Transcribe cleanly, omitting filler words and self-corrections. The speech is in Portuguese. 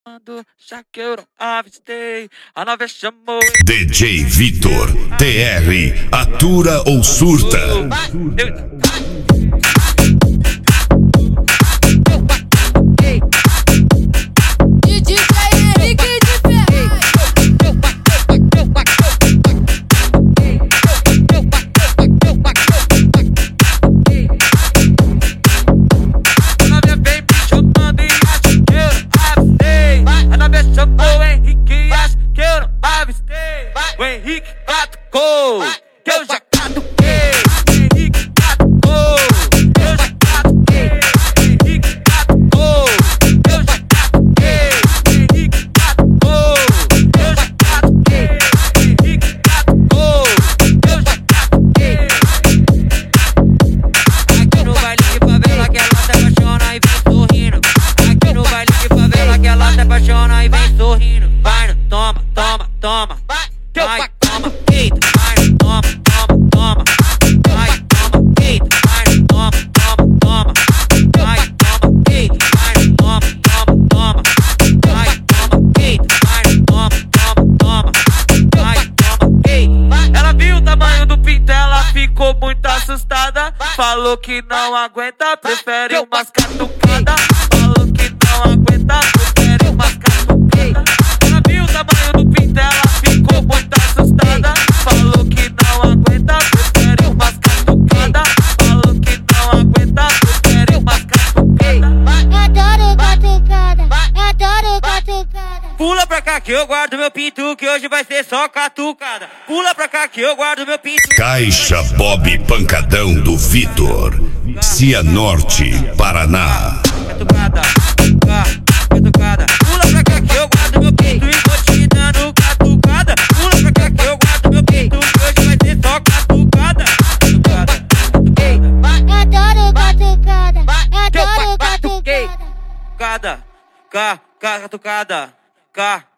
Já que eu não avistei, a nave chamou. DJ Vitor, TR, atura ou surta? O Henrique catucou, que eu já catuquei. O Henrique catucou, eu já catuquei. O Henrique catucou, eu já catuquei. O Henrique catucou, eu já catuquei. O Henrique catucou, eu já catuquei. Aqui no baile de favela que ela se apaixona e vem sorrindo. Aqui no baile de favela que ela se apaixona e vem sorrindo. Vai no toma, toma, toma. Vai, toma, eita, vai, toma, toma, toma. Vai, toma, eita, vai, toma, toma, toma. Vai, toma, eita, vai, toma, toma, toma. Vai, toma, eita, vai, toma, toma, toma. Vai, toma, eita. Ela viu o tamanho do pinto, ela ficou muito assustada. Falou que não aguenta, prefere umas catucadas. Falou que não aguenta, prefere umas catucadas. Ela viu o tamanho do pinto, ela ficou muito assustada. Falou que não aguenta, prefere umas catucadas. Falou que não aguenta, prefere umas catucadas. Adoro catucada, adoro catucada. Pula pra cá que eu guardo meu pinto, que hoje vai ser só catucada. Pula pra cá que eu guardo meu pinto. Caixa Bob Pancadão do Vitor, Cianorte, Paraná. Catucada, catucada. Pula pra cá que eu guardo meu pinto e vou te dando catucada. Pula pra cá que eu guardo meu pinto, que hoje vai ser só catucada. Catucada, Adoro catucada, adoro catucada. catucada, catucada,